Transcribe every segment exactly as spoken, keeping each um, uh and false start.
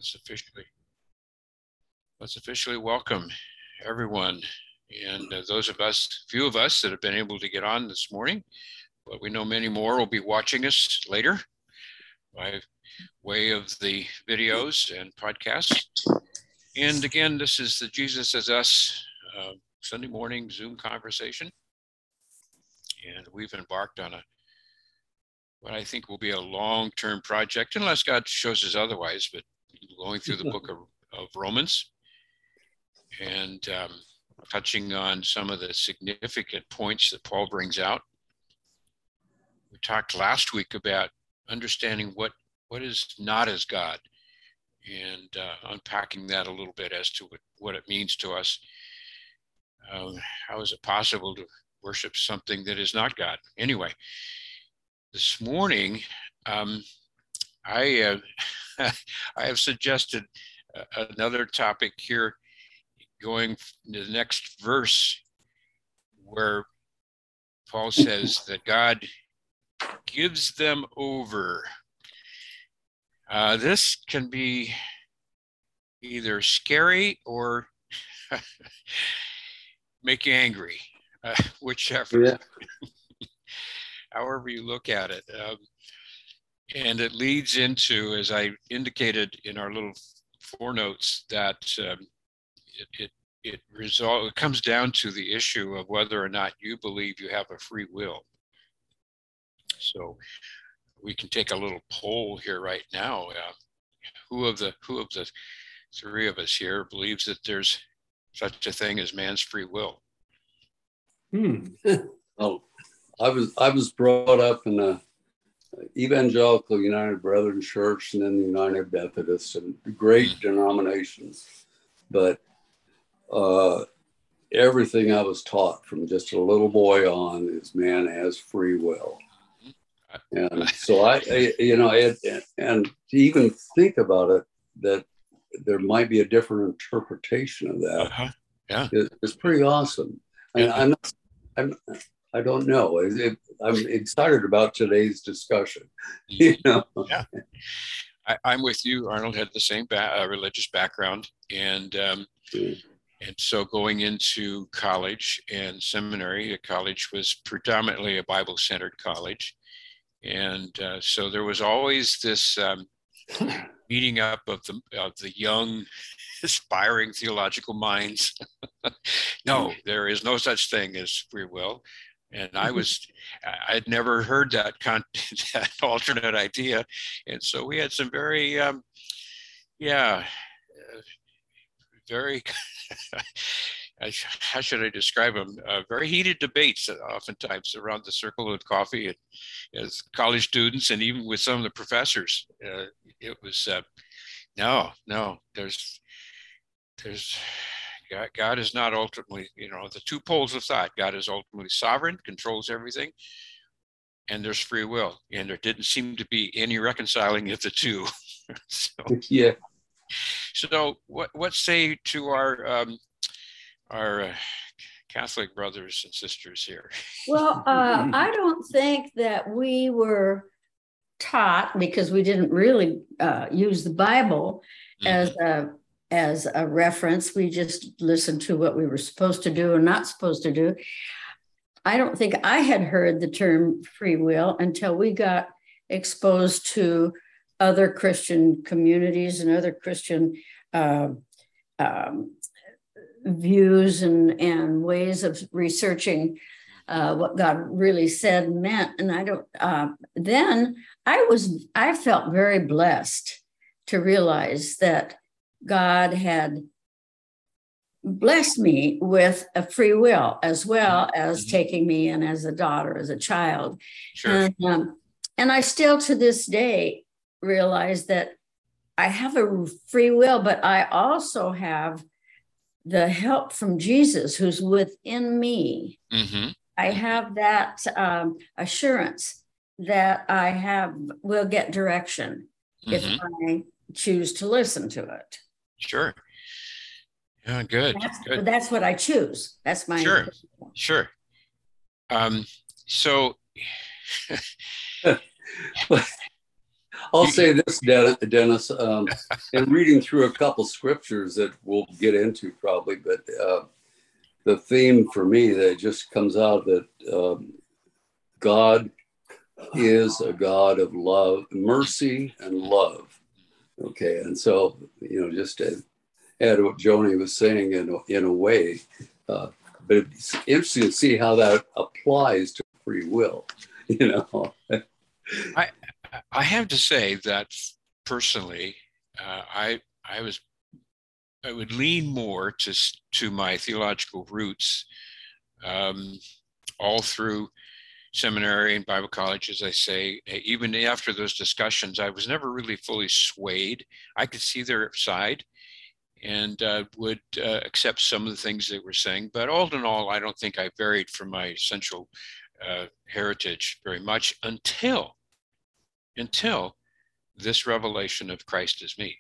let's officially let's officially welcome everyone, and uh, those of us, few of us that have been able to get on this morning, but we know many more will be watching us later by way of the videos and podcasts. And again, this is the Jesus as Us uh, Sunday morning Zoom conversation, and we've embarked on a what I think will be a long-term project, unless God shows us otherwise, but going through the book of, of Romans and um, touching on some of the significant points that Paul brings out. We talked last week about understanding what, what is not as God, and uh, unpacking that a little bit as to what, what it means to us. Uh, how is it possible to worship something that is not God? Anyway, this morning, um, I uh, I have suggested uh, another topic here, going to the next verse, where Paul says that God gives them over. Uh, this can be either scary or make you angry, uh, whichever. Yeah. However you look at it. Um, and it leads into, as I indicated in our little footnotes, that um, it, it, it, result, it comes down to the issue of whether or not you believe you have a free will. So we can take a little poll here right now. Uh, who of the who of the three of us here believes that there's such a thing as man's free will? Hmm. Oh. I was I was brought up in a evangelical United Brethren Church and then the United Methodists, and great mm. denominations. But uh, everything I was taught from just a little boy on is man has free will. And so I, I you know, I, and to even think about it, that there might be a different interpretation of that. Uh-huh. Yeah, is, is pretty awesome. And yeah. I'm not, I'm. I don't know. It, I'm excited about today's discussion. You know? Yeah, I, I'm with you. Arnold had the same ba- uh, religious background, and um, mm. and so going into college and seminary, college was predominantly a Bible-centered college, and uh, so there was always this um, meeting up of the of the young, aspiring theological minds. No, there is no such thing as free will. And I was, I'd never heard that, con- that alternate idea. And so we had some very, um, yeah, uh, very, how should I describe them? Uh, very heated debates, oftentimes around the circle of coffee and, as college students, and even with some of the professors. Uh, it was, uh, no, no, there's, there's, God, God is not ultimately, you know, the two poles of thought. God is ultimately sovereign, controls everything, and there's free will. And there didn't seem to be any reconciling of the two. so, yeah. So, what what say to our um, our uh, Catholic brothers and sisters here? Well, uh, I don't think that we were taught, because we didn't really uh, use the Bible mm-hmm. as a as a reference. We just listened to what we were supposed to do and not supposed to do. I don't think I had heard the term free will until we got exposed to other Christian communities and other Christian uh, um, views and, and ways of researching uh, what God really said and meant. And I don't, uh, then I was, I felt very blessed to realize that God had blessed me with a free will, as well as mm-hmm. taking me in as a daughter, as a child. Sure. And, um, and I still to this day realize that I have a free will, but I also have the help from Jesus who's within me. Mm-hmm. I have that um, assurance that I have will get direction mm-hmm. if I choose to listen to it. Sure. Yeah, good. That's, good. that's what I choose. That's my sure. Sure. Um, so I'll say this, Dennis, um, in reading through a couple scriptures that we'll get into probably, but uh, the theme for me that just comes out that um, God is a God of love, mercy, and love. Okay, and so, you know, just to add what Joni was saying in, in a way, uh, but it's interesting to see how that applies to free will, you know. I I have to say that personally, uh, I I was I would lean more to to my theological roots, um, all through seminary and Bible college, as I say. Even after those discussions, I was never really fully swayed. I could see their side and uh, would uh, accept some of the things they were saying. But all in all, I don't think I varied from my essential uh, heritage very much until until this revelation of Christ as me.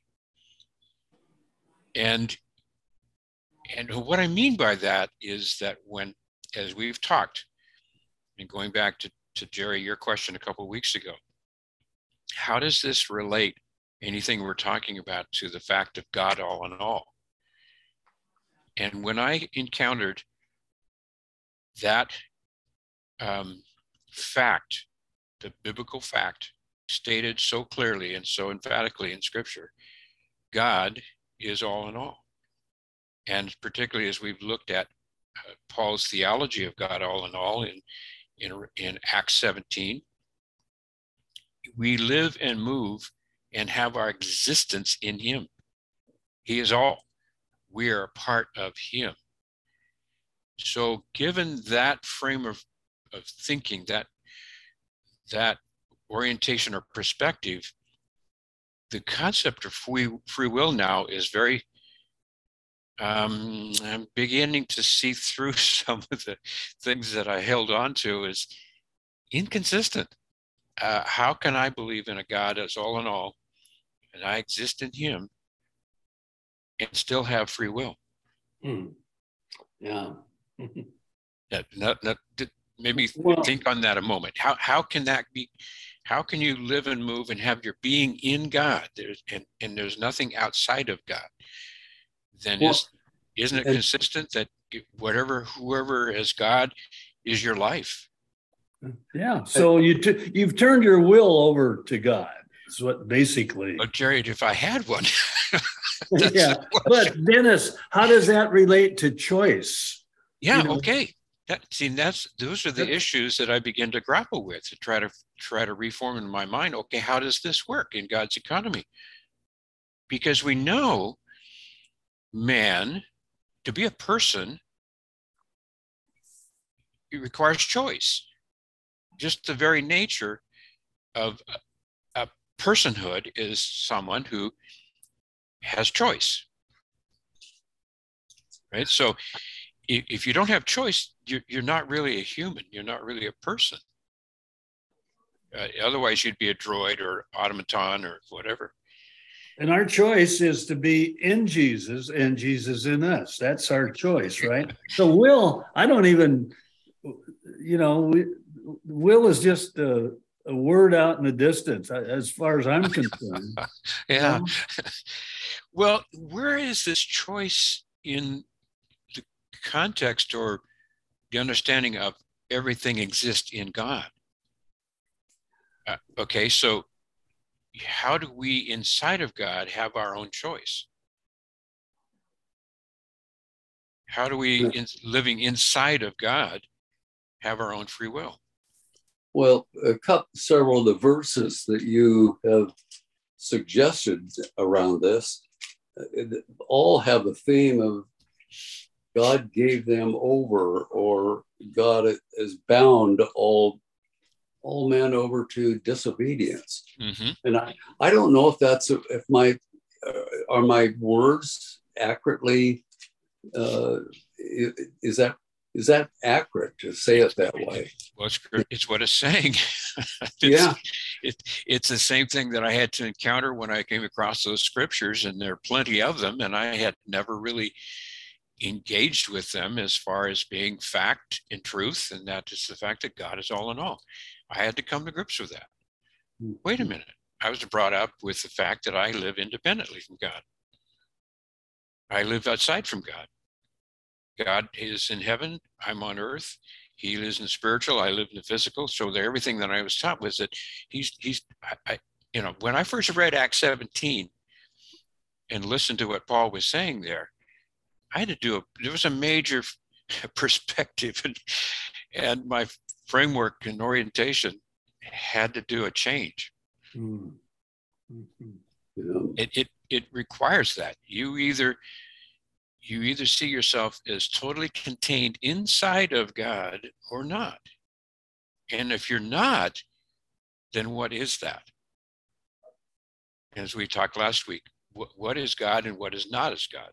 And and what I mean by that is that when, as we've talked, and going back to, to Jerry, your question a couple of weeks ago, how does this relate, anything we're talking about, to the fact of God all in all? And when I encountered that um, fact, the biblical fact stated so clearly and so emphatically in Scripture, God is all in all. And particularly as we've looked at uh, Paul's theology of God all in all in, in, in Acts seventeen, we live and move and have our existence in him. He is all. We are a part of him. So given that frame of, of thinking, that, that orientation or perspective, the concept of free, free will now is very, um, I'm beginning to see through some of the things that I held on to as inconsistent. Uh, how can I believe in a God as all in all, and I exist in him, and still have free will? Hmm. Yeah. That, not, not, maybe Well, think on that a moment. How how can that be? How can you live and move and have your being in God? There's and, and there's nothing outside of God. Then well, is isn't it and- consistent that whatever whoever is God is your life? yeah. So you t- you've turned your will over to God. Is what basically. But Jerry, if I had one, Yeah. But Dennis, how does that relate to choice? yeah, You know, okay. That, see, that's those are the That's- issues that I begin to grapple with to try to try to reform in my mind. Okay, how does this work in God's economy? Because we know man, to be a person, it requires choice. Just the very nature of a, a personhood is someone who has choice, right? So if, if you don't have choice, you're, you're not really a human. You're not really a person. Uh, otherwise, you'd be a droid or automaton or whatever. and our choice is to be in Jesus and Jesus in us. That's our choice, right? So will, I don't even, you know, we, will is just a, a word out in the distance as far as I'm concerned. Yeah. You know? Well, where is this choice in the context or the understanding of everything exists in God? Uh, okay, so how do we inside of God have our own choice? How do we, in, living inside of God, have our own free will? Well, a couple, several of the verses that you have suggested around this uh, all have a theme of God gave them over, or God has bound all all men over to disobedience. Mm-hmm. And I, I don't know if that's if my uh, are my words accurately uh, is that is that accurate to say it that way? Well, it's, it's what it's saying. it's, Yeah. It, it's the same thing that I had to encounter when I came across those scriptures, and there are plenty of them, and I had never really engaged with them as far as being fact and truth, and that is the fact that God is all in all. I had to come to grips with that. Wait a minute. I was brought up with the fact that I live independently from God. I live outside from God. God is in heaven, I'm on earth. He lives in the spiritual, I live in the physical. So the, everything that I was taught was that he's, he's, I, I, you know, when I first read Acts seventeen and listened to what Paul was saying there, I had to do a, there was a major perspective and, and my framework and orientation had to do a change. Mm. Mm-hmm. Yeah. It, it, it requires that. You either, you either see yourself as totally contained inside of God or not. And if you're not, then what is that? As we talked last week, what, what is God and what is not as God?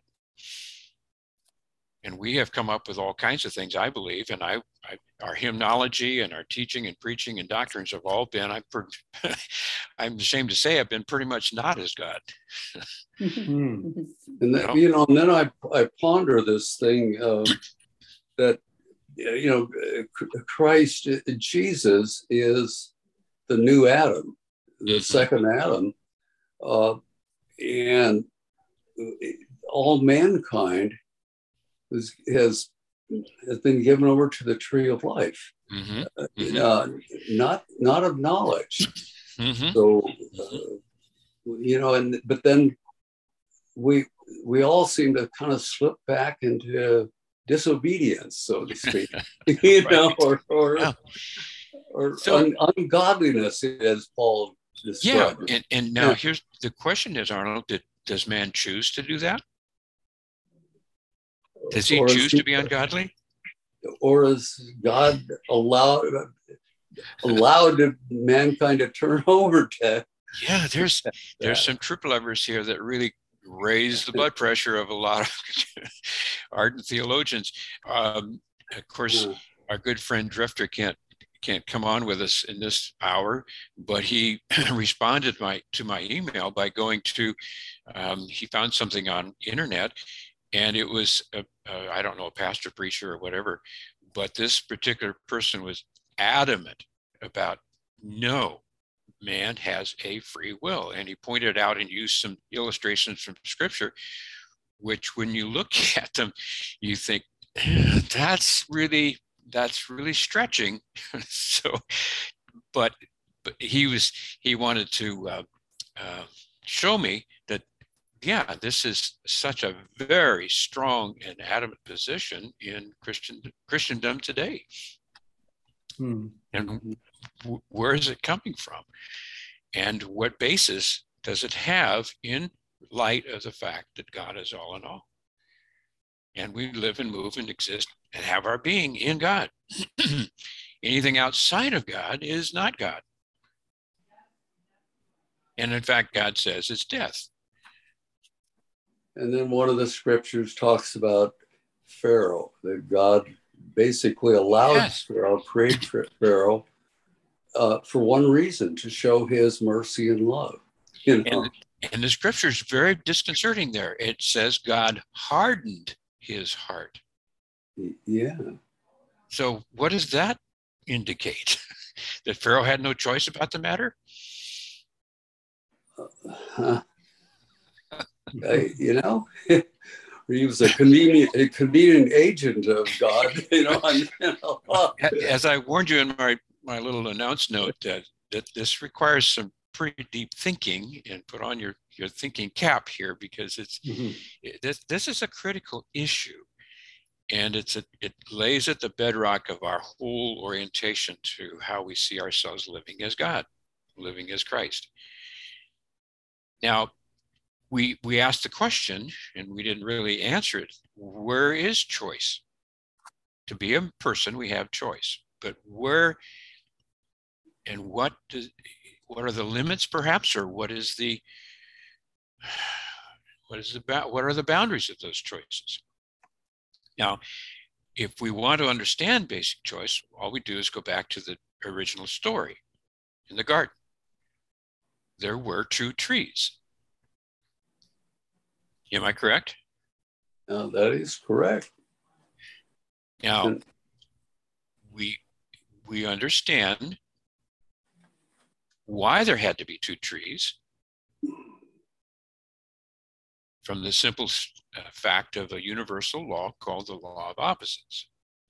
And we have come up with all kinds of things, I believe, and I, I our hymnology and our teaching and preaching and doctrines have all been, I'm, per, I'm ashamed to say, I've been pretty much not as God. Mm. And that, you know, and then I, I ponder this thing uh, that, you know, Christ, Jesus is the new Adam, the Mm-hmm. second Adam. Uh, and all mankind is, has, has been given over to the tree of life, Mm-hmm. uh, Mm-hmm. uh, not, not of knowledge. Mm-hmm. So, uh, you know, and, but then we, we all seem to kind of slip back into disobedience, so to speak, you know, Right. or, or, Yeah. or So- un, ungodliness, as Paul Yeah, described. and, and now Yeah. here's the question is, Arnold, did, does man choose to do that? Does he Or is choose he- to be ungodly? Or is God allowed allowed mankind to turn over to Yeah, there's there's that? some truth lovers here that really raise the blood pressure of a lot of ardent theologians. Um, of course, Uh, our good friend Drifter can't can't come on with us in this hour, but he responded my to my email by going to um, he found something on internet, and it was a, a, I don't know, a pastor, preacher, or whatever, but this particular person was adamant about no, man has a free will, and he pointed out and used some illustrations from scripture, which when you look at them, you think that's really that's really stretching. So, but but he was he wanted to uh, uh, show me that, yeah, this is such a very strong and adamant position in Christian Christendom today. Mm. And w- where is it coming from? And what basis does it have in light of the fact that God is all in all? And we live and move and exist and have our being in God. Anything outside of God is not God. And in fact, God says it's death. and then one of the scriptures talks about Pharaoh, that God basically allowed Yes. Pharaoh, create Pharaoh uh, for one reason, to show his mercy and love. You know, And, and the scripture is very disconcerting there. It says God hardened his heart. yeah. So what does that indicate? That Pharaoh had no choice about the matter? Huh. I, you know, he was a convenient, a convenient agent of God. You know, and, you know, As I warned you in my, my little announce note, that, that this requires some pretty deep thinking, and put on your, your thinking cap here, because it's Mhm. it, this, this is a critical issue. And it's a, it lays at the bedrock of our whole orientation to how we see ourselves living as God, living as Christ. Now, we we asked the question, and we didn't really answer it. Where is choice? To be a person, we have choice, but where and what does what are the limits, perhaps, or what is the what is the what are the boundaries of those choices? Now, if we want to understand basic choice, all we do is go back to the original story in the garden. There were two trees. Am I correct? no, that is correct. Now, And- we we understand why there had to be two trees from the simple uh, fact of a universal law called the law of opposites.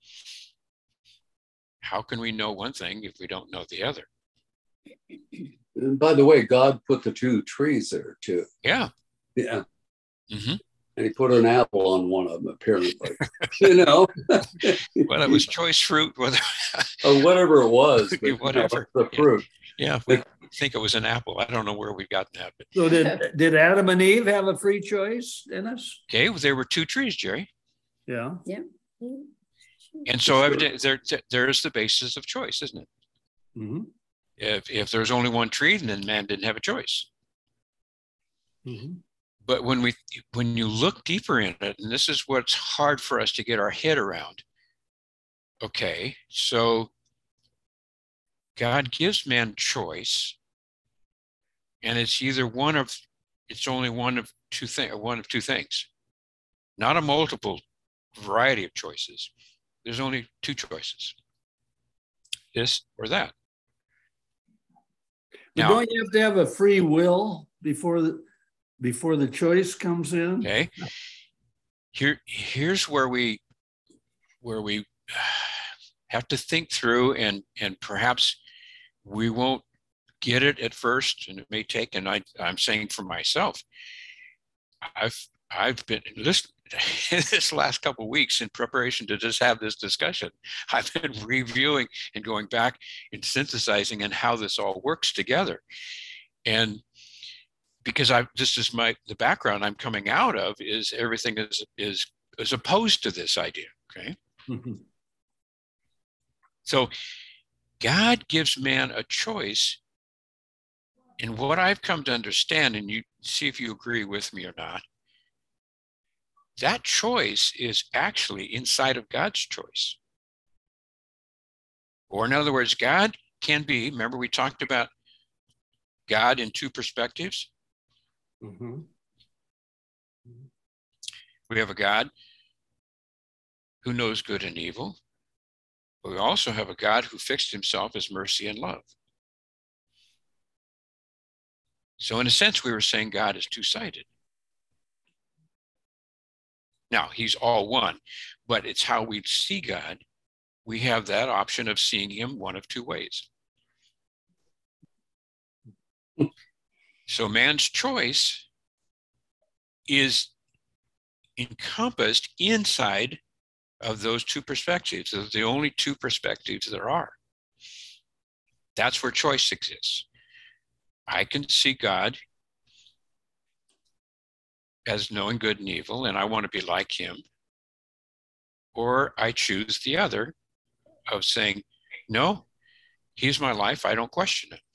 How can we know one thing if we don't know the other? And by the way, God put the two trees there too. Yeah. Yeah. Mm-hmm. And he put an apple on one of them, apparently. You know? Well, it was choice fruit, whether or whatever it was. But, whatever. You know, the fruit. Yeah, yeah, we think it was an apple. I don't know where we got that. But... So did did Adam and Eve have a free choice in us? Okay, well, there were two trees, Jerry. Yeah. Yeah. And so sure. evident, there, there's the basis of choice, isn't it? Mm-hmm. If if there's only one tree, then man didn't have a choice. Mm-hmm. But when we when you look deeper in it, and this is what's hard for us to get our head around. Okay, so God gives man choice, and it's either one of it's only one of two things, one of two things, not a multiple variety of choices. There's only two choices, this or that. But now, don't you have to have a free will before the before the choice comes in? Okay. Here, here's where we where we have to think through, and and perhaps we won't get it at first, and it may take. And I, I'm saying for myself, I've I've been listening this last couple of weeks in preparation to just have this discussion. I've been reviewing and going back and synthesizing and how this all works together. And because I this is my the background I'm coming out of is everything is is is opposed to this idea. Okay. Mm-hmm. So God gives man a choice. And what I've come to understand, and you see if you agree with me or not, that choice is actually inside of God's choice. Or in other words, God can be, remember we talked about God in two perspectives? Mm-hmm. We have a God who knows good and evil, but we also have a God who fixed himself as mercy and love. So in a sense, we were saying God is two-sided. Now, he's all one, but it's how we see God. We have that option of seeing him one of two ways. So man's choice is encompassed inside of those two perspectives. Those are the only two perspectives there are. That's where choice exists. I can see God as knowing good and evil, and I want to be like him. Or I choose the other of saying, no, he's my life. I don't question it.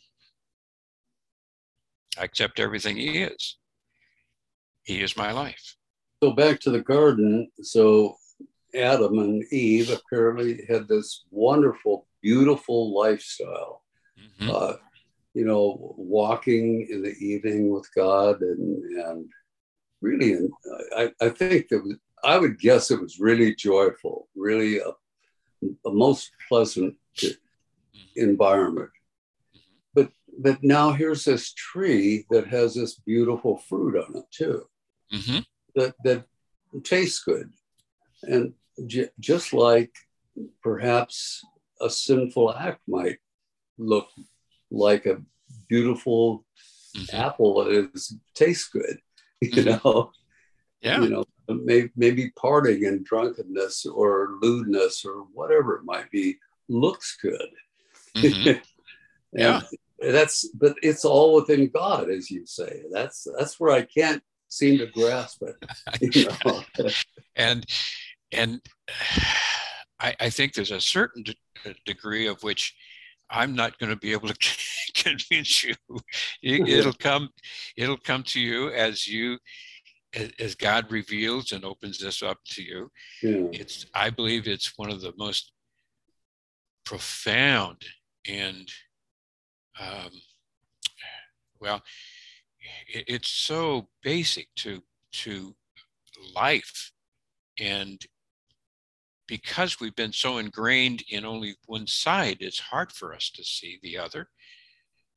I accept everything he is. He is my life. So back to the garden. So Adam and Eve apparently had this wonderful, beautiful lifestyle. Mm-hmm. Uh, you know, walking in the evening with God, and and really, I, I think that was, I would guess it was really joyful, really a, a most pleasant environment. But but now here's this tree that has this beautiful fruit on it too, mm-hmm. that that tastes good, and j- just like perhaps a sinful act might look like a beautiful mm-hmm. apple that is tastes good, you mm-hmm. know. Yeah. You know, maybe, maybe partying and drunkenness or lewdness or whatever it might be looks good. Mm-hmm. Yeah. That's, but it's all within God, as you say. That's that's where I can't seem to grasp it. You know? and and I, I think there's a certain de- degree of which I'm not going to be able to convince you. It, it'll come, it'll come to you as you, as God reveals and opens this up to you. Yeah. It's, I believe it's one of the most profound and, um, well, it, it's so basic to to life, and because we've been so ingrained in only one side, it's hard for us to see the other.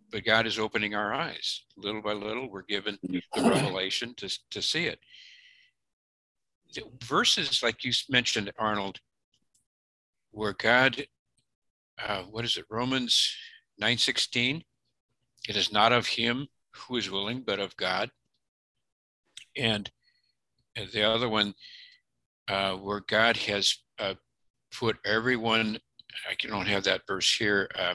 but God is opening our eyes. Little by little, we're given the revelation to, to see it. The verses like you mentioned, Arnold, where God, uh, what is it, Romans nine sixteen? It is not of him who is willing, but of God. And the other one, uh, where God has uh, put everyone, I don't have that verse here, uh,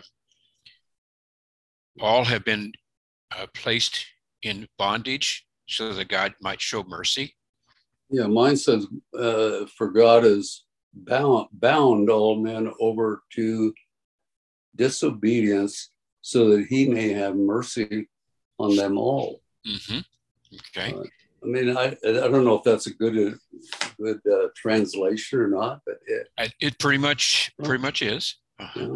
all have been uh, placed in bondage so that God might show mercy. Yeah, mine says, uh, for God has bound, bound all men over to disobedience so that he may have mercy on them all. Mm-hmm. Okay. Uh, I mean, I I don't know if that's a good good uh, translation or not, but it, it pretty much pretty much is. Uh-huh. Yeah.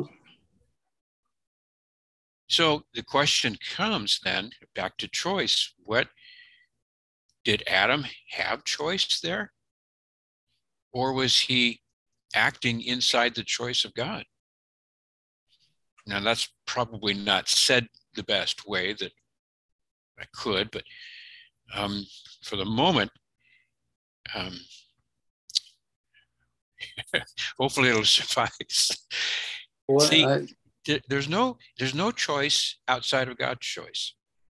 So the question comes then back to choice. What did Adam have choice there, or was he acting inside the choice of God? Now that's probably not said the best way that I could, but um, for the moment, um, hopefully it'll suffice. Well, See, I, there's no there's no choice outside of God's choice.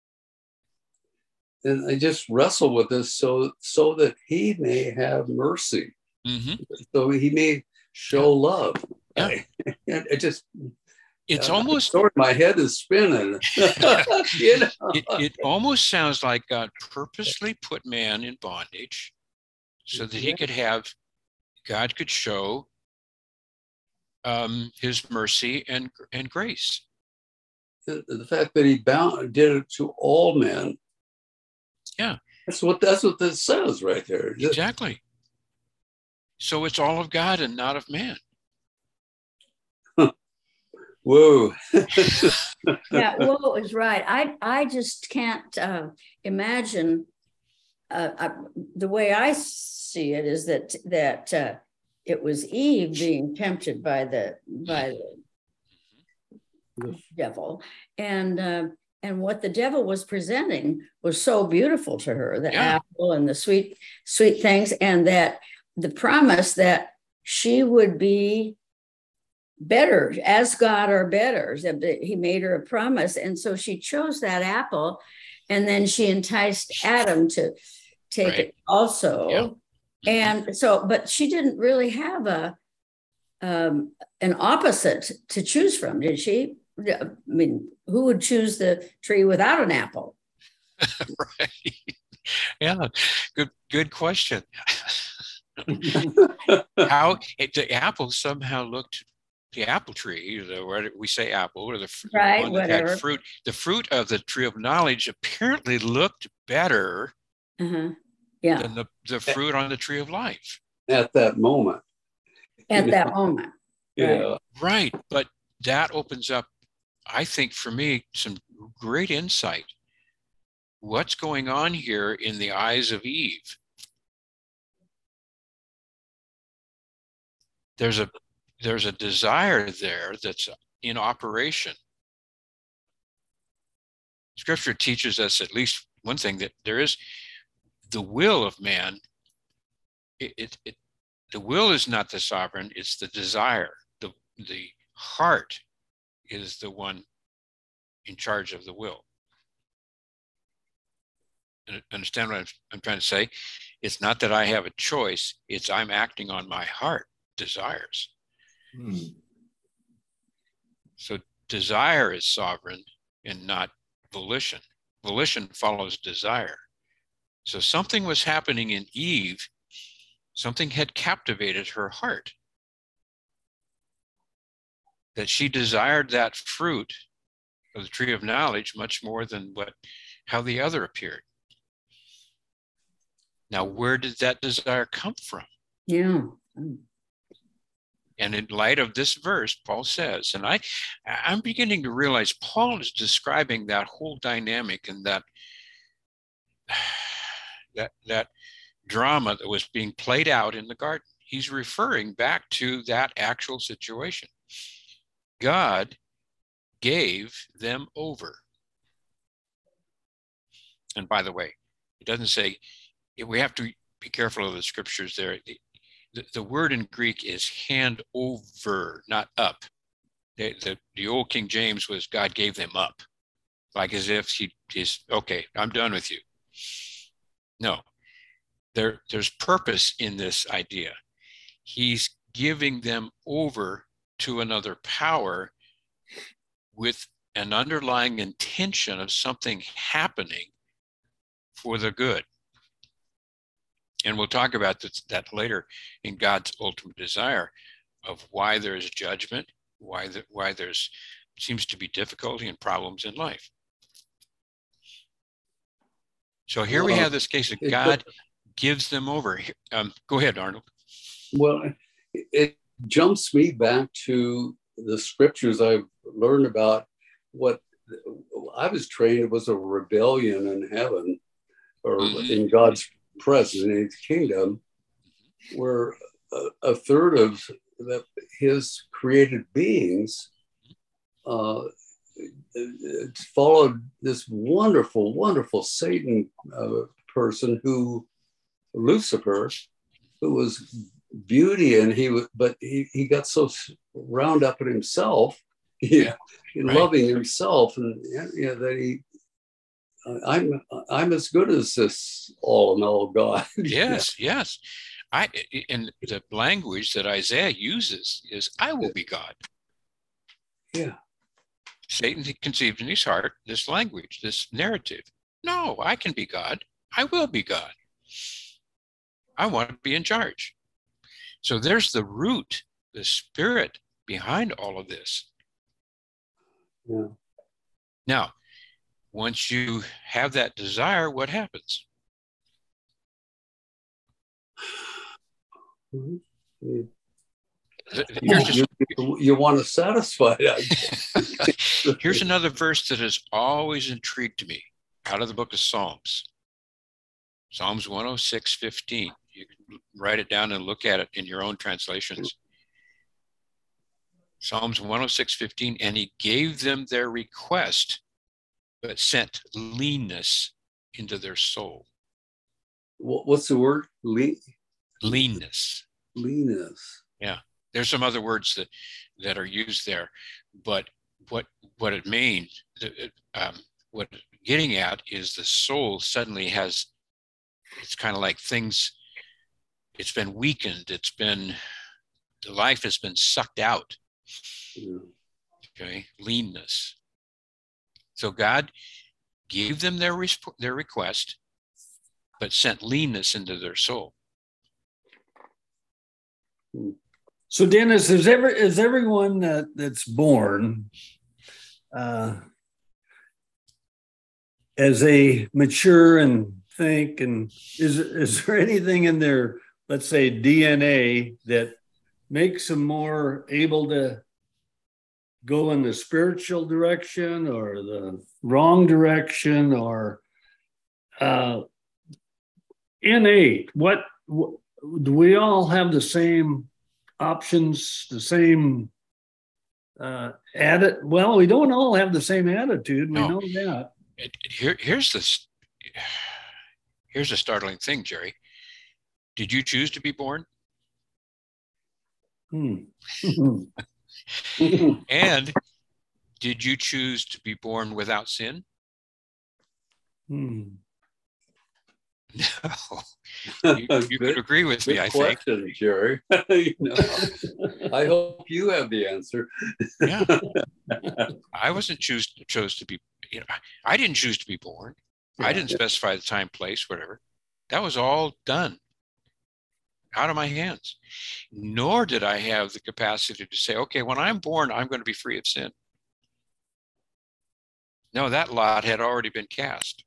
and I just wrestle with this so so that he may have mercy, Mm-hmm. so he may show Yeah. love. Yeah. I, it just It's uh, almost sorry, my head is spinning. You know? it, it almost sounds like God purposely put man in bondage so that he Yeah. could have, God could show um, his mercy and and grace. The, the fact that he bound did it to all men. Yeah. That's what that's what this says right there. Exactly. So it's all of God and not of man. Whoa. Yeah, Will is right. I I just can't uh, imagine. Uh, I, the way I see it is that that uh, it was Eve being tempted by the by the devil, and uh, and what the devil was presenting was so beautiful to her, the Yeah. apple and the sweet sweet things, and that the promise that she would be better as God or better. He made her a promise. And so she chose that apple, and then she enticed Adam to take Right. it also. Yeah. And so, but she didn't really have a um, an opposite to choose from, did she? I mean, who would choose the tree without an apple? Right. Yeah. Good. Good question. How it, the apple somehow looked. The apple tree, the, where we say apple, or the, the Right, one that had whatever. fruit, the fruit of the tree of knowledge apparently looked better Uh-huh. Yeah, than the, the fruit on the tree of life. At that moment. at You that know? moment. Yeah. Right. But that opens up, I think, for me, some great insight. What's going on here in the eyes of Eve? There's a there's a desire there that's in operation. Scripture teaches us at least one thing, that there is the will of man. It, it, it the will is not the sovereign, it's the desire. The the heart is the one in charge of the will. Understand what I'm, I'm trying to say? It's not that I have a choice, it's I'm acting on my heart desires. Hmm. So desire is sovereign and not volition. Volition follows desire. So something was happening in Eve. Something had captivated her heart, that she desired that fruit of the tree of knowledge much more than what how the other appeared. Now, where did that desire come from? Yeah. And in light of this verse, Paul says, and I, I'm beginning to realize Paul is describing that whole dynamic and that, that, that drama that was being played out in the garden. He's referring back to that actual situation. God gave them over. And by the way, it doesn't say, we have to be careful of the scriptures there. The, the, the word in Greek is hand over, not up. The, the, the old King James was God gave them up, like as if he is, okay, I'm done with you. No, there, there's purpose in this idea. He's giving them over to another power with an underlying intention of something happening for the good. And we'll talk about this, that later in God's ultimate desire of why there's judgment, why the, why there's seems to be difficulty and problems in life. So here we have this case of God gives them over. Um, go ahead, Arnold. Well, it jumps me back to the scriptures I've learned about. What I was trained was a rebellion in heaven, or mm-hmm. in God's presence, in his kingdom, where a, a third of the, his created beings uh, followed this wonderful, wonderful Satan uh, person who, Lucifer, who was beauty, and he was, but he, he got so wound up in himself, yeah, in right. loving himself, and you know, that he, uh, I'm I'm as good as this all in all God. Yes, yes. I and the language that Isaiah uses is, "I will be God." Yeah. Satan conceived in his heart this language, this narrative. No, I can be God. I will be God. I want to be in charge. So there's the root, the spirit behind all of this. Yeah. Now, once you have that desire, what happens? Mm-hmm. Yeah. Here's you, you, you want to satisfy that. Here's another verse that has always intrigued me out of the book of Psalms. Psalms one oh six, fifteen. You can write it down and look at it in your own translations. Psalms one oh six, fifteen, and he gave them their request, but sent leanness into their soul. What's the word? Le- leanness. Leanness. Yeah. There's some other words that, that are used there, but what what it means, um, what it's getting at is the soul suddenly has, it's kind of like things, it's been weakened, it's been, the life has been sucked out. Yeah. Okay, leanness. So God gave them their their request, but sent leanness into their soul. Hmm. So Dennis, is every is everyone that, that's born uh, as they mature and think, and is is there anything in their, let's say, D N A that makes them more able to go in the spiritual direction or the wrong direction, or uh, innate? What, what do we all have the same options, the same uh atti- well, we don't all have the same attitude, we no. know that. It, it, here, here's this here's a startling thing, Jerry. Did you choose to be born? Hmm. And did you choose to be born without sin? Hmm. No. You, you could agree with me, I question, think. Jerry. You know, I hope you have the answer. Yeah. I wasn't choose chose to be, you know, I didn't choose to be born. Yeah, I didn't yeah. specify the time, place, whatever. That was all done out of my hands. Nor did I have the capacity to say, okay, when I'm born, I'm going to be free of sin. No, that lot had already been cast.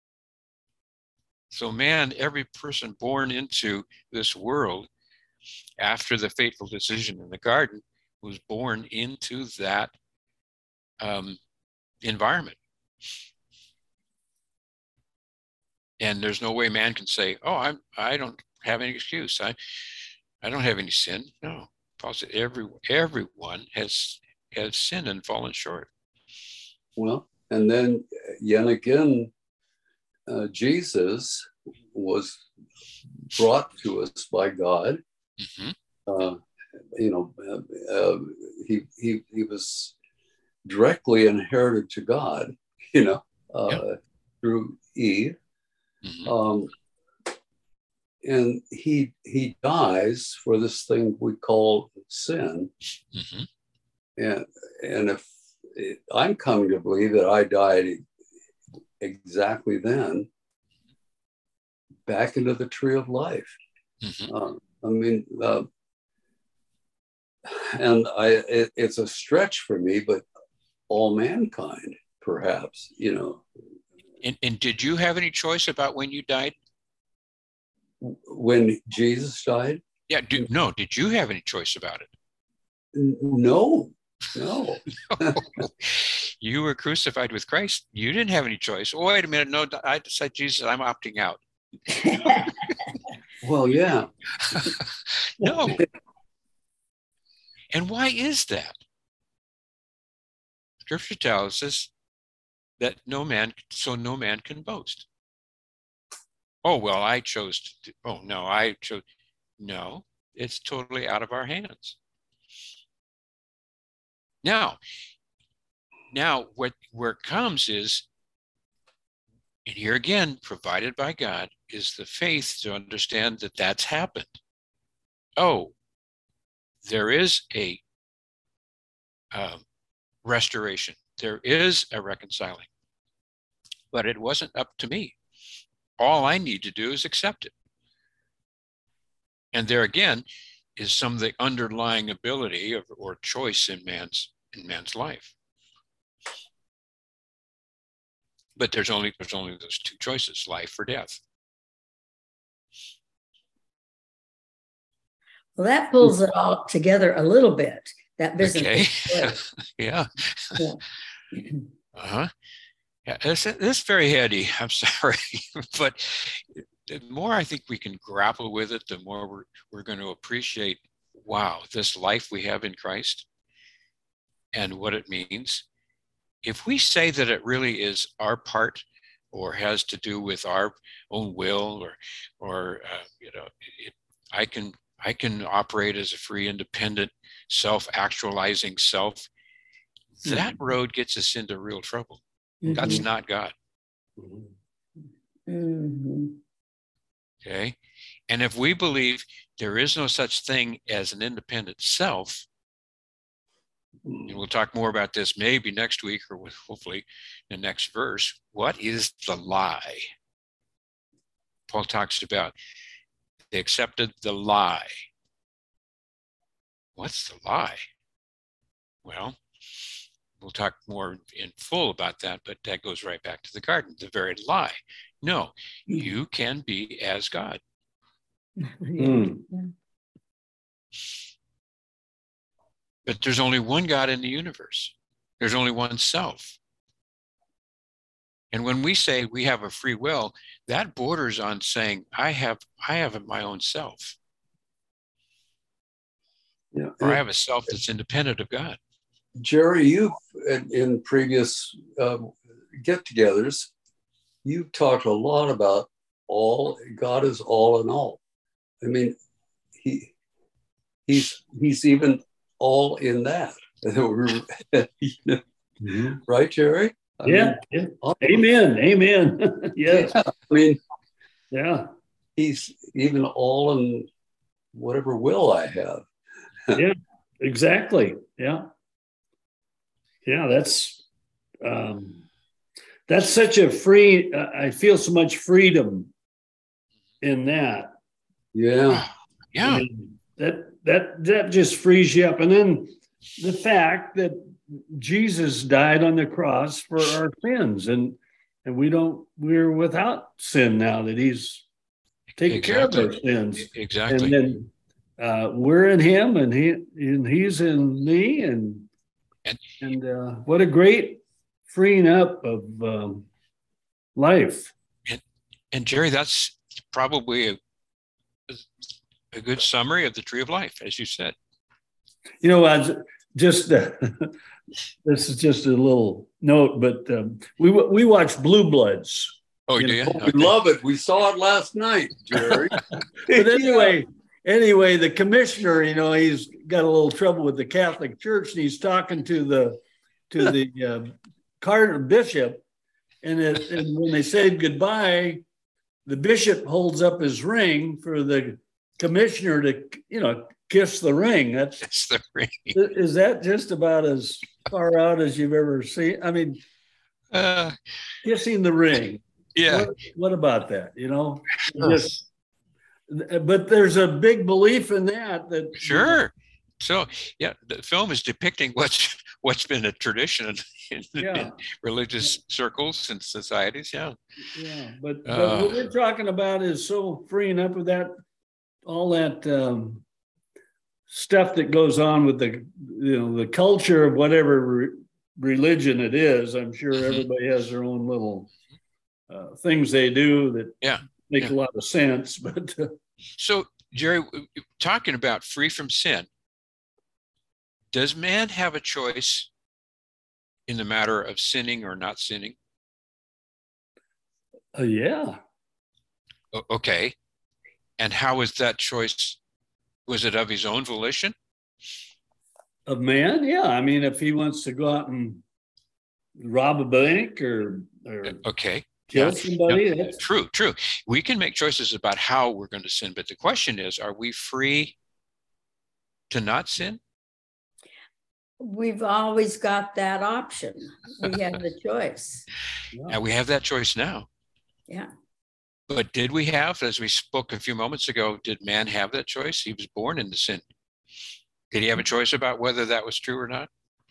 So man, every person born into this world after the fateful decision in the garden was born into that um, environment. And there's no way man can say, oh, I'm, I don't have any excuse. I, I don't have any sin. No, Paul said every, everyone has, has sinned and fallen short. Well, and then yet again, uh, Jesus was brought to us by God. Mm-hmm. Uh, you know, uh, uh, he, he, he was directly inherited to God, you know, uh, yeah. through Eve. Mm-hmm. Um, and he he dies for this thing we call sin. Mm-hmm. And, and if it, I'm coming to believe that I died exactly then, back into the tree of life. Mm-hmm. Uh, I mean, uh, and I it, it's a stretch for me, but all mankind, perhaps, you know. And, and did you have any choice about when you died? When Jesus died? Yeah, do, no, did you have any choice about it? No, no. No. You were crucified with Christ. You didn't have any choice. Oh, wait a minute. No, I decided, Jesus, I'm opting out. Well, yeah. No. And why is that? Scripture tells us that no man, so no man can boast. Oh, well, I chose to, oh, no, I chose. No, it's totally out of our hands. Now, now what where it comes is, and here again, provided by God, is the faith to understand that that's happened. Oh, there is a um, restoration. There is a reconciling. But it wasn't up to me. All I need to do is accept it. And there again is some of the underlying ability of, or choice in man's in man's life. But there's only there's only those two choices, life or death. Well, that pulls it all together a little bit. That business. Okay. Yeah. Yeah. Uh-huh. Yeah, it's, it's very heady. I'm sorry. But the more I think we can grapple with it, the more we're, we're going to appreciate, wow, this life we have in Christ and what it means. If we say that it really is our part or has to do with our own will, or, or uh, you know, it, I can I can operate as a free, independent, self-actualizing self, that mm-hmm. road gets us into real trouble. Mm-hmm. That's not God. Mm-hmm. Okay. And if we believe there is no such thing as an independent self, and we'll talk more about this maybe next week or with hopefully the next verse, what is the lie? Paul talks about they accepted the lie. What's the lie? Well, we'll talk more in full about that, but that goes right back to the garden, the very lie. No, you can be as God. Mm. But there's only one God in the universe. There's only one self. And when we say we have a free will, that borders on saying, I have I have my own self. Yeah. Or I have a self that's independent of God. Jerry, you in, in previous uh, get-togethers, you've talked a lot about all, God is all in all. I mean, he he's he's even all in that. Mm-hmm. Right, Jerry? I yeah. Mean, yeah. Amen. Amen. Yes. Yeah, I mean, yeah. He's even all in whatever will I have. Yeah, exactly. Yeah. Yeah, that's um, that's such a free, uh, I feel so much freedom in that. Yeah. Yeah. I mean, that that that just frees you up. And then the fact that Jesus died on the cross for our sins, and and we don't we're without sin now that he's taken exactly. care of our sins. Exactly. And then uh, we're in him, and he and he's in me, and and, and uh, what a great freeing up of um, life. And, and Jerry, that's probably a, a good summary of the tree of life, as you said. You know, I was just uh, this is just a little note, but um, we we watched Blue Bloods. Oh, You do you? know, We love it. We saw it last night, Jerry. But anyway, anyway, the commissioner, you know, he's got a little trouble with the Catholic Church, and he's talking to the to the uh, cardinal bishop, and, it, and when they said goodbye, the bishop holds up his ring for the commissioner to, you know, kiss the ring. That's It's the ring. is that just about as far out as you've ever seen? I mean, Uh, kissing the ring. yeah. What, what about that? You know, Sure. just, but there's a big belief in that. That Sure. So yeah, the film is depicting what's what's been a tradition in, Yeah. in religious circles and societies. Yeah. Yeah, but, but Uh, what we're talking about is so freeing up of that, all that um, stuff that goes on with the, you know, the culture of whatever re- religion it is. I'm sure Mhm. everybody has their own little uh, things they do that Yeah, make yeah. a lot of sense. But uh, So Jerry, w- w- talking about free from sin, does man have a choice in the matter of sinning or not sinning? uh, yeah, O- Okay. And how is that choice? Was it of his own volition? a man, yeah. I mean, if he wants to go out and rob a bank or or Okay. kill Yeah. somebody, No, that's true, true. We can make choices about how we're going to sin, but the question is, are we free to not sin? We've always got that option. We have the choice. And we have that choice now. Yeah. But did we have, as we spoke a few moments ago, did man have that choice? He was born into sin. Did he have a choice about whether that was true or not?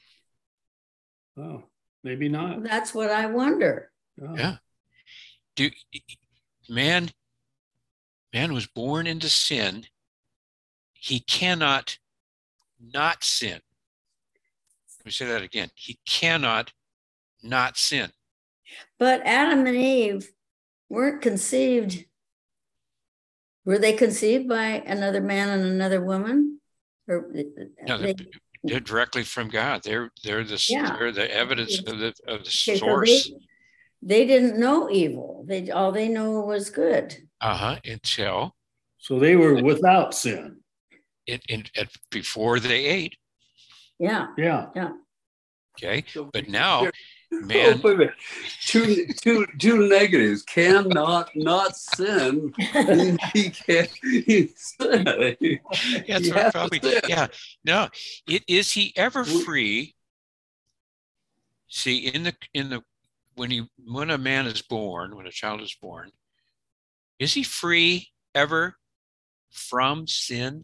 oh, maybe not. That's what I wonder. Oh. Yeah. Do man, man was born into sin. He cannot not sin. Let me say that again. He cannot not sin. But Adam and Eve weren't conceived. Were they conceived by another man and another woman? Or No, they, they're, they're directly from God. They're they're the Yeah. they're the evidence of the of the okay, so source. they, they didn't know evil. They all they knew was good. Uh-huh. Until So they were without sin. it, it, it before they ate. Yeah. Yeah. Okay. So- But now Oh, man, wait a minute. Two, two, two negatives. Cannot not sin. means He can't he sin. that's He what has to probably sin. yeah. No, it is he ever We- free? See, in the in the when he when a man is born, when a child is born, is he free ever from sin?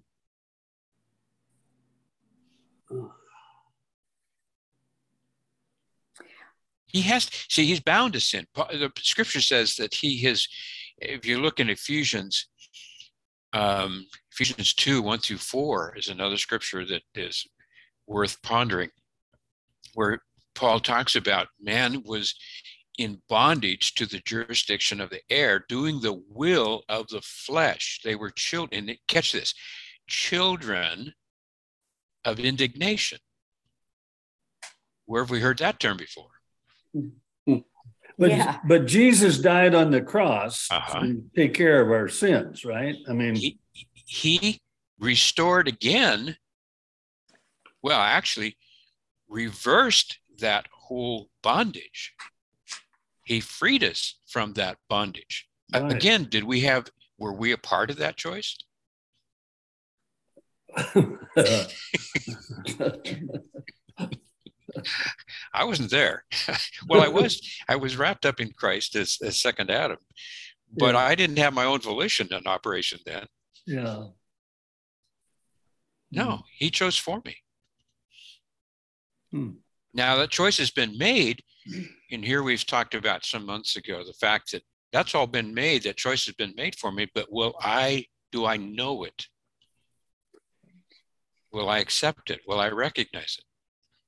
He has, see, he's bound to sin. Pa- The scripture says that he has, if you look in Ephesians, um, Ephesians two, one through four is another scripture that is worth pondering, where Paul talks about man was in bondage to the jurisdiction of the air, doing the will of the flesh. They were children, and catch this, children of indignation. Where have we heard that term before? But Yeah. but Jesus died on the cross Uh-huh. to take care of our sins, right? I mean, He, he restored again, well, actually reversed that whole bondage. He freed us from that bondage. A- Right. Again, did we have, were we a part of that choice? I wasn't there. Well, I was, I was wrapped up in Christ as, as second Adam, but Yeah. I didn't have my own volition in operation then. yeah. No, he chose for me. Hmm. Now that choice has been made, and here we've talked about some months ago, the fact that that's all been made, that choice has been made for me, but will I, do I know it? Will I accept it? Will I recognize it?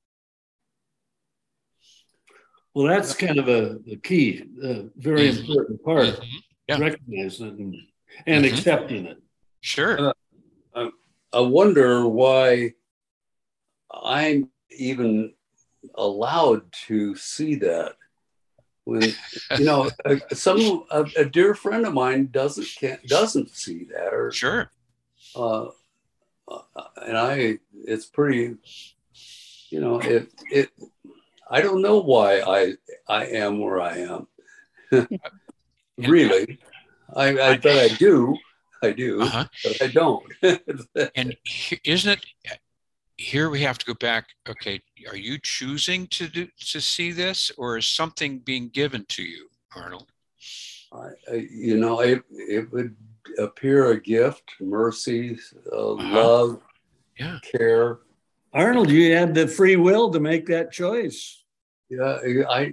Well, that's kind of a the key, a very Mhm. important part, Mhm. Yeah. recognizing it and, and Mhm. accepting it. Sure. I wonder why I'm even allowed to see that when, you know, a, some a, a dear friend of mine doesn't can't doesn't see that, or Sure. uh, uh, and I, it's pretty, you know, it it. I don't know why I I am where I am. Really, I, I but I do, I do, uh-huh. but I don't. And he- isn't it? Here we have to go back. Okay, are you choosing to do to see this, or is something being given to you, Arnold? I, I, you know, it it would appear a gift, mercy, uh, Uh-huh. love, Yeah. care. Arnold, you had the free will to make that choice. Yeah, I.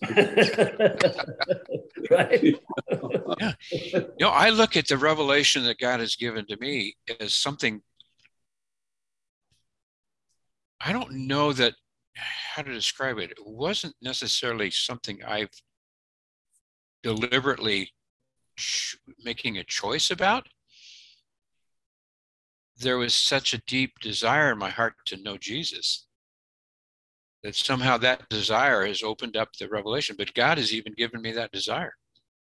Right. Yeah. You know, I look at the revelation that God has given to me as something. I don't know that how to describe it. It wasn't necessarily something I've deliberately ch- making a choice about. There was such a deep desire in my heart to know Jesus that somehow that desire has opened up the revelation, but God has even given me that desire.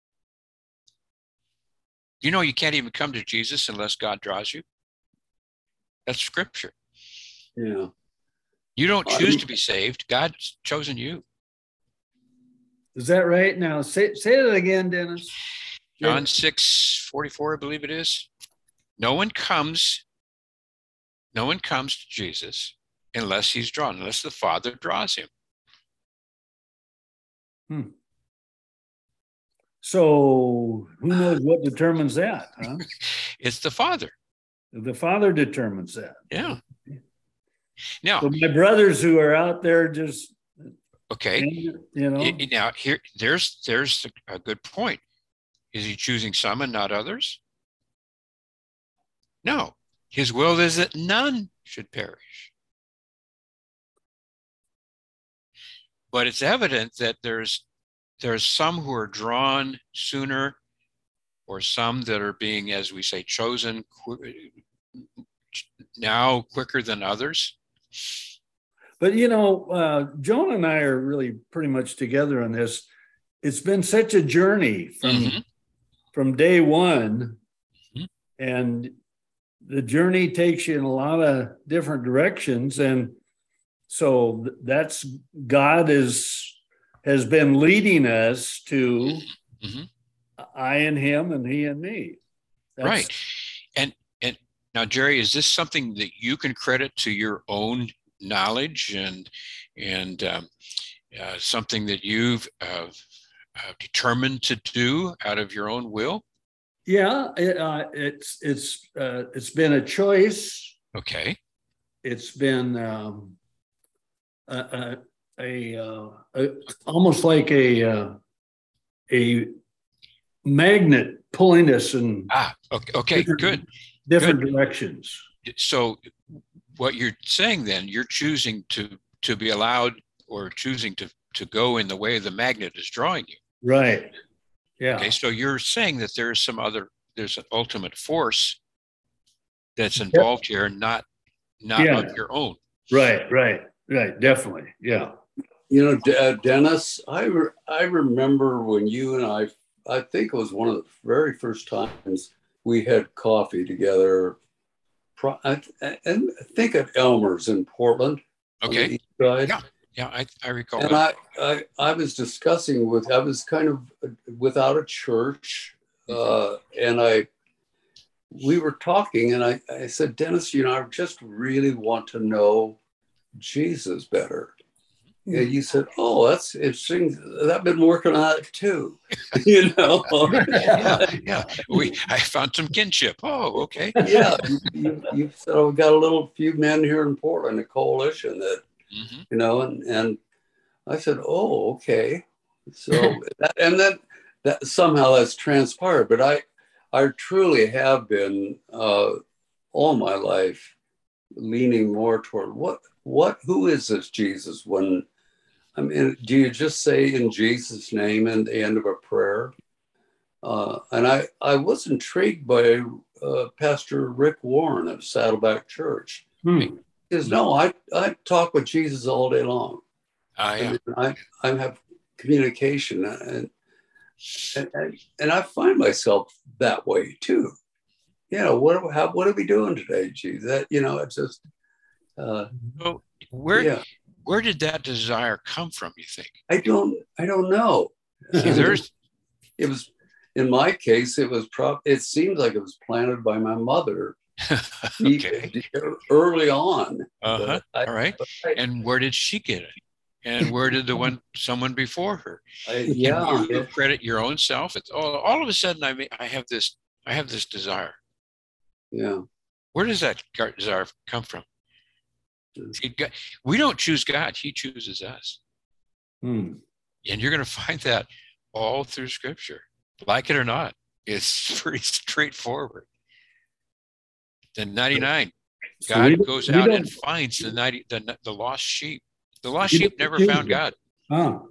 You know, you can't even come to Jesus unless God draws you. That's scripture. Yeah. You don't choose to be saved. God's chosen you. Is that right? Now say say that again, Dennis. John six forty-four, I believe it is. No one comes, no one comes to Jesus unless he's drawn, unless the Father draws him. Hmm. So who knows what determines that, huh? It's the Father. The Father determines that. Yeah. Now, so my brothers who are out there just okay. You know. It, now here, there's there's a good point. Is he choosing some and not others? No. His will is that none should perish. But it's evident that there's there's some who are drawn sooner, or some that are being, as we say, chosen qu- now quicker than others. But you know, uh, Joan and I are really pretty much together on this. It's been such a journey from mm-hmm. from day one, mm-hmm. and the journey takes you in a lot of different directions, and so that's God is has been leading us to mm-hmm. I and him, and he and me. That's, right, and and now, Jerry, is this something that you can credit to your own knowledge and and um, uh, something that you've uh, uh, determined to do out of your own will? Yeah, it, uh, it's it's uh, it's been a choice. Okay. It's been um, a a, a, uh, a almost like a uh, a magnet pulling us in ah okay, okay different, good different good. directions. So what you're saying then, you're choosing to to be allowed, or choosing to to go in the way the magnet is drawing you. Right. Yeah. Okay, so you're saying that there's some other, there's an ultimate force that's involved yep. here, not not yeah. of your own. Right, right, right. Definitely. Yeah. You know, D- uh, Dennis, I re- I remember when you and I, I think it was one of the very first times we had coffee together. Pro- I, th- I think at Elmer's in Portland. Okay. On the east side. Yeah. Yeah, I, I recall and that. I, I, I was discussing with, I was kind of without a church, uh, and I, we were talking, and I, I said, Dennis, you know, I just really want to know Jesus better. Mm-hmm. And you said, oh, that's interesting. I've been working on it too, you know. yeah, yeah. We, I found some kinship. Oh, okay. Yeah, you, you, you said, oh, we've got a little few men here in Portland, a coalition that. Mm-hmm. You know, and, and I said, oh, okay. So, that, and then that somehow that's transpired, but I, I truly have been uh, all my life leaning more toward what, what, who is this Jesus? When, I mean, do you just say in Jesus' name at the end of a prayer? Uh, and I, I was intrigued by uh, Pastor Rick Warren of Saddleback Church. Hmm. Because no, I, I talk with Jesus all day long. Uh, yeah. I, I have communication. And, and, and I find myself that way too. You know, what, how, what are we doing today? Gee, that, you know, it's just, uh, so where, yeah. where did that desire come from, you think? I don't, I don't know. See, there's, it was, in my case, it was prob, it seems like it was planted by my mother. okay. Early on. Uh-huh. I, All right. I, and where did she get it? And where did the one, someone before her? I, yeah. And you credit your own self. It's all, all of a sudden I mean, I have this, I have this desire. Yeah. Where does that desire come from? See, God, we don't choose God. He chooses us. Hmm. And you're going to find that all through Scripture. Like it or not, it's pretty straightforward. The ninety-nine, So God we, goes we out don't- and finds the ninety, the, the lost sheep. The lost sheep never found God. Oh.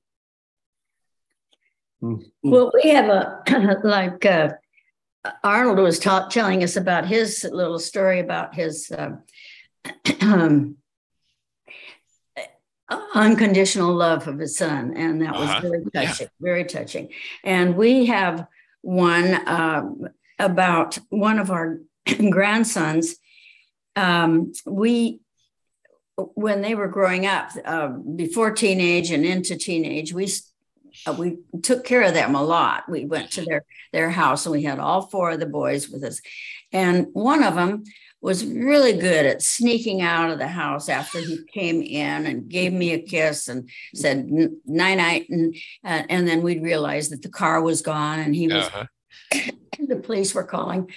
Hmm. Well, we have a, like uh, Arnold was ta- telling us about his little story about his uh, um, unconditional love of his son. And that was Uh-huh. very Yeah. touching, very touching. And we have one um, about one of our grandsons. Um, we, when they were growing up, uh, before teenage and into teenage, we uh, we took care of them a lot. We went to their their house, and we had all four of the boys with us. And one of them was really good at sneaking out of the house after he came in and gave me a kiss and said night night, and uh, and then we'd realize that the car was gone and he was. Uh-huh. The police were calling.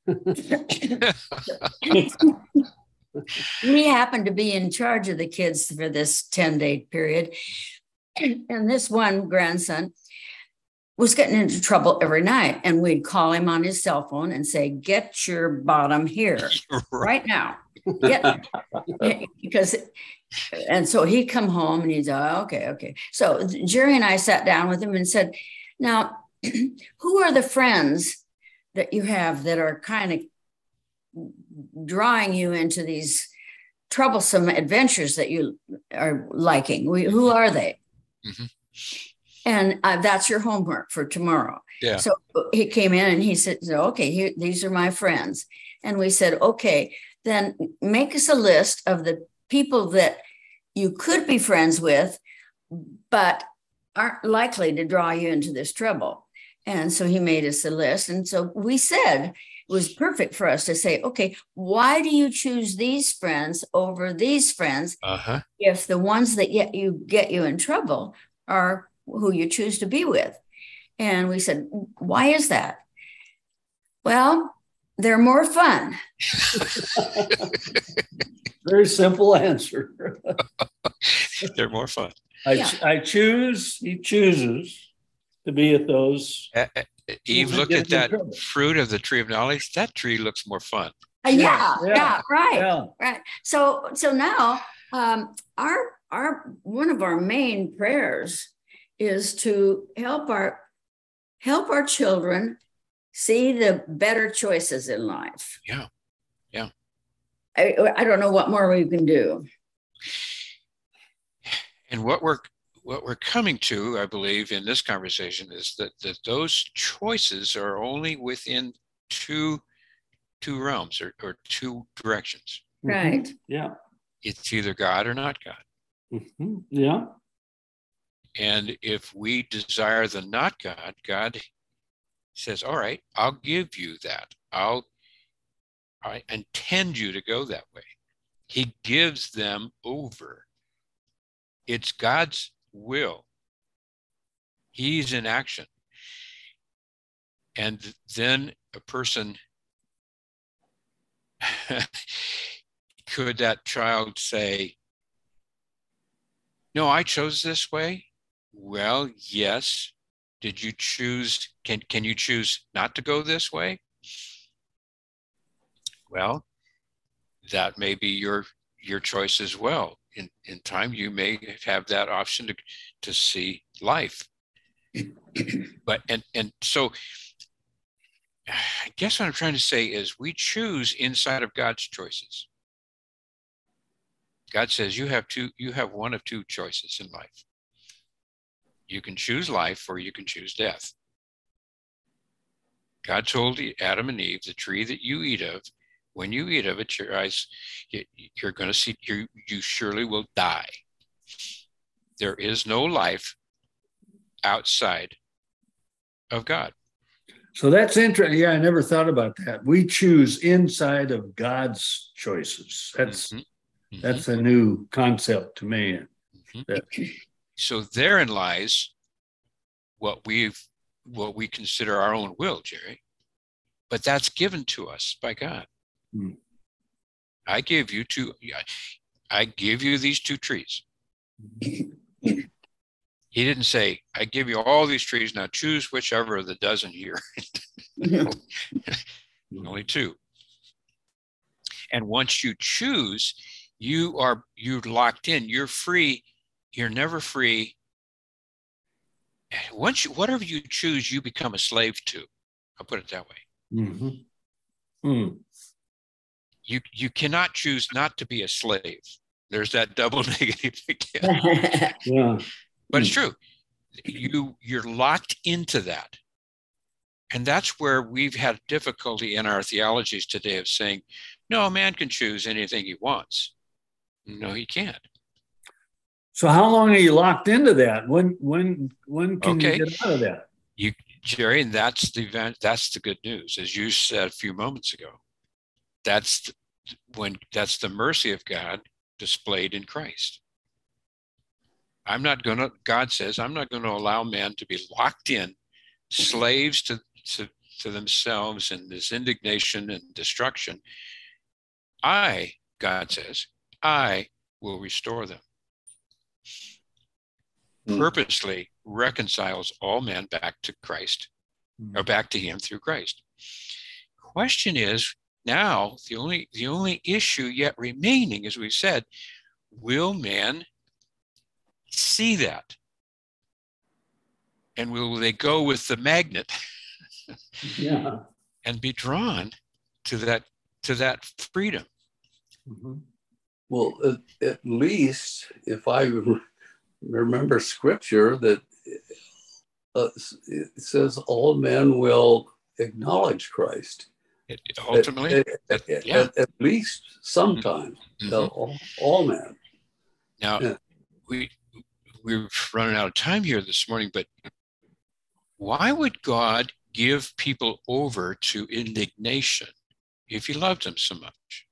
We happened to be in charge of the kids for this ten-day period. And this one grandson was getting into trouble every night. And we'd call him on his cell phone and say, get your bottom here right. right now. Get, because, and so he'd come home and he'd say, oh, okay, okay. So Jerry and I sat down with him and said, now, who are the friends that you have that are kind of drawing you into these troublesome adventures that you are liking? We, who are they? Mm-hmm. And uh, that's your homework for tomorrow. Yeah. So he came in and he said, okay, here, these are my friends. And we said, okay, then make us a list of the people that you could be friends with, but aren't likely to draw you into this trouble. And so he made us a list. And so we said, it was perfect for us to say, okay, why do you choose these friends over these friends uh-huh. if the ones that get you get you in trouble are who you choose to be with? And we said, why is that? Well, they're more fun. Very simple answer. They're more fun. I, Yeah. I choose, he chooses to be at those. Uh, uh, Eve, look at that fruit of the tree of knowledge. That tree looks more fun. Uh, yeah, Yeah, yeah, yeah, right, yeah. right. So, so now, um, our our one of our main prayers is to help our help our children see the better choices in life. Yeah, yeah. I I don't know what more we can do. And what we're what we're coming to, I believe, in this conversation is that, that those choices are only within two two realms or, or two directions. Right. Mm-hmm. Yeah. It's either God or not God. Mm-hmm. Yeah. And if we desire the not God, God says, all right, I'll give you that. I'll I intend you to go that way. He gives them over. It's God's will. He's in action. And then a person, could that child say, no, I chose this way? Well, yes. Did you choose, can, can you choose not to go this way? Well, that may be your your choice as well. In in time, you may have that option to to see life. But and and so I guess what I'm trying to say is we choose inside of God's choices. God says you have two, you have one of two choices in life. You can choose life or you can choose death. God told Adam and Eve, the tree that you eat of, when you eat of it, your eyes, you're going to see, you you surely will die. There is no life outside of God. So that's interesting. Yeah, I never thought about that. We choose inside of God's choices. That's Mhm. Mhm. that's a new concept to me. Mhm. That- So therein lies what we've what we consider our own will, Jerry. But that's given to us by God. Hmm. I give you two, I give you these two trees. He didn't say, I give you all these trees, now choose whichever of the dozen here. Only two. And once you choose, you are you're locked in. You're free. You're never free. Once you, whatever you choose, you become a slave to. I'll put it that way. Mm-hmm. Mm. You you cannot choose not to be a slave. There's that double negative again. Yeah. But it's true. You you're locked into that. And that's where we've had difficulty in our theologies today of saying, no, a man can choose anything he wants. No, he can't. So how long are you locked into that? When when when can Okay. you get out of that? You, Jerry, and that's the event. That's the good news, as you said a few moments ago. That's the, when that's the mercy of God displayed in Christ. I'm not going to. God says, I'm not going to allow men to be locked in, slaves to, to to themselves in this indignation and destruction. I, God says, I will restore them. Mm. Purposely reconciles all men back to Christ, Mm. or back to him through Christ. Question is, now the only the only issue yet remaining, as we said, will man see that? And will they go with the magnet Yeah. and be drawn to that to that freedom? Mm-hmm. Well, at, at least if I remember scripture, that uh, it says all men will acknowledge Christ. It, ultimately, at, that, at, yeah. at, at least sometimes, Mhm. uh, all, all men. Now, Yeah. we we're running out of time here this morning, but why would God give people over to indignation if he loved them so much?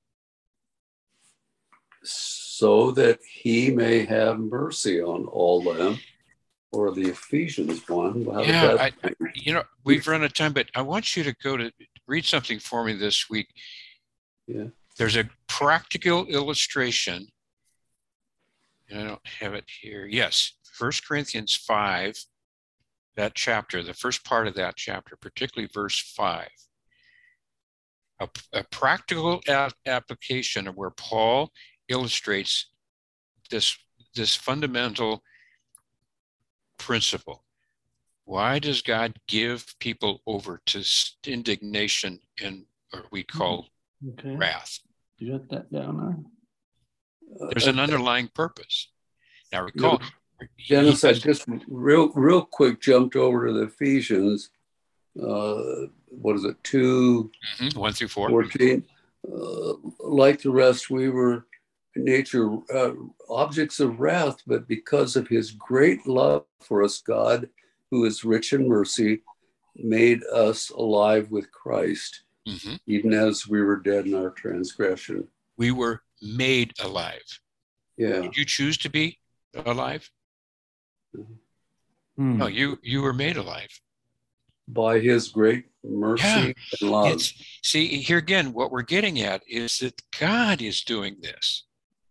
So that he may have mercy on all them, or the Ephesians one. How Yeah, did I, that I, you know, we've run out of time, but I want you to go to read something for me this week. Yeah. There's a practical illustration, and I don't have it here. Yes, First Corinthians five, that chapter, the first part of that chapter, particularly verse five. A, a practical a- application of where Paul illustrates this, this fundamental principle. Why does God give people over to indignation and what we call Okay. wrath? You got that down there? There's an underlying purpose. Now You know, recall, Dennis, he I has- just real real quick jumped over to the Ephesians. Uh, what is it? Two Mhm, one through four. fourteen. Uh, like the rest, we were in nature uh, objects of wrath, but because of his great love for us, God, who is rich in mercy, made us alive with Christ, Mhm. even as we were dead in our transgression. We were made alive. Yeah. Did you choose to be alive? Hmm. No, you you were made alive. By his great mercy Yeah, and love. It's see here again. What we're getting at is that God is doing this.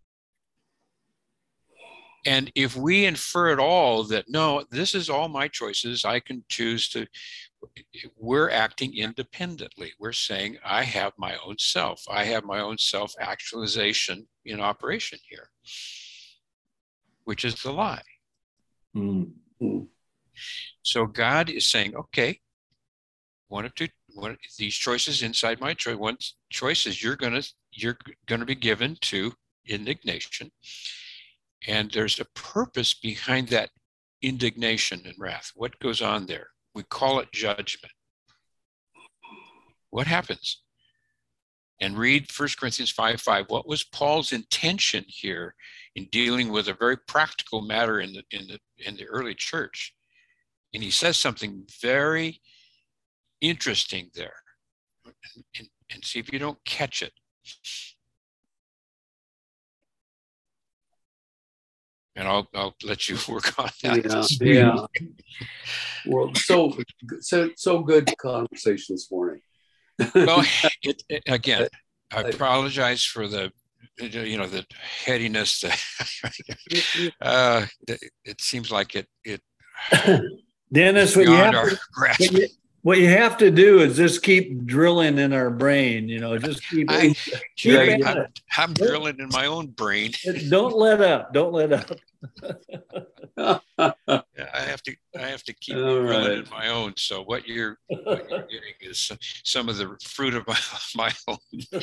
And if we infer at all that, no, this is all my choices, I can choose to, we're acting independently. We're saying, I have my own self. I have my own self-actualization in operation here, which is the lie. Hmm. Mm. So God is saying, okay, one of two, one of these choices inside my choice, one choices you're gonna you're gonna be given to indignation. And there's a purpose behind that indignation and wrath. What goes on there? We call it judgment. What happens? And read First Corinthians five five. What was Paul's intention here in dealing with a very practical matter in the in the in the early church? And he says something very interesting there. And, and see if you don't catch it. And I'll I'll let you work on that. Yeah, yeah. Well, so so so good conversation this morning. Well, it, it, again, I apologize for the, you know, the headiness. uh, it, it seems like it it. Dennis, what you, have to, what, you, what you have to do is just keep drilling in our brain. You know, just keep. I, keep Jerry, I'm, I'm drilling in my own brain. Don't let up. Don't let up. I have to. I have to keep All drilling right. in my own. So what you're, what you're getting is some, some of the fruit of my, my own.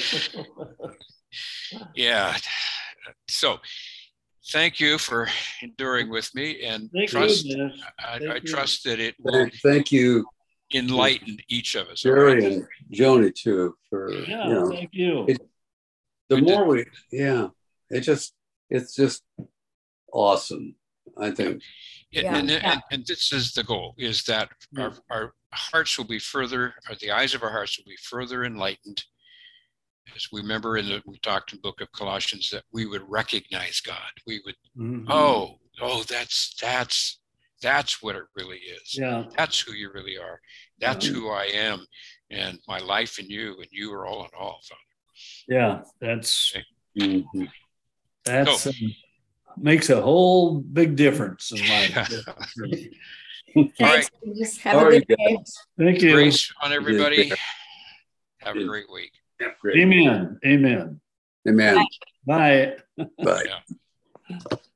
Yeah. So, thank you for enduring with me, and Thank trust. you, I, Thank I you. trust that it will Thank, thank you, enlighten each of us. all Jerry right? and Joni, too, for Yeah, you know. thank you. It, the Good to- more we, yeah, it just, it's just awesome. I think. And, Yeah. and, Yeah. and, and this is the goal: is that our, our hearts will be further, or the eyes of our hearts will be further enlightened. As we remember in the, we talked in the book of Colossians, that we would recognize God. We would, Mhm. oh, oh, that's, that's, that's what it really is. Yeah. That's who you really are. That's Yeah. who I am. And my life in you, and you are all in all, Father. Yeah. That's, Mhm. that's, um, makes a whole big difference in life. All Thanks. right. Just have All a right, good day. guys. Thank you. Grace on everybody. Yeah. Have a great week. Yeah, great. Amen. Amen. Amen. Bye. Bye. Yeah.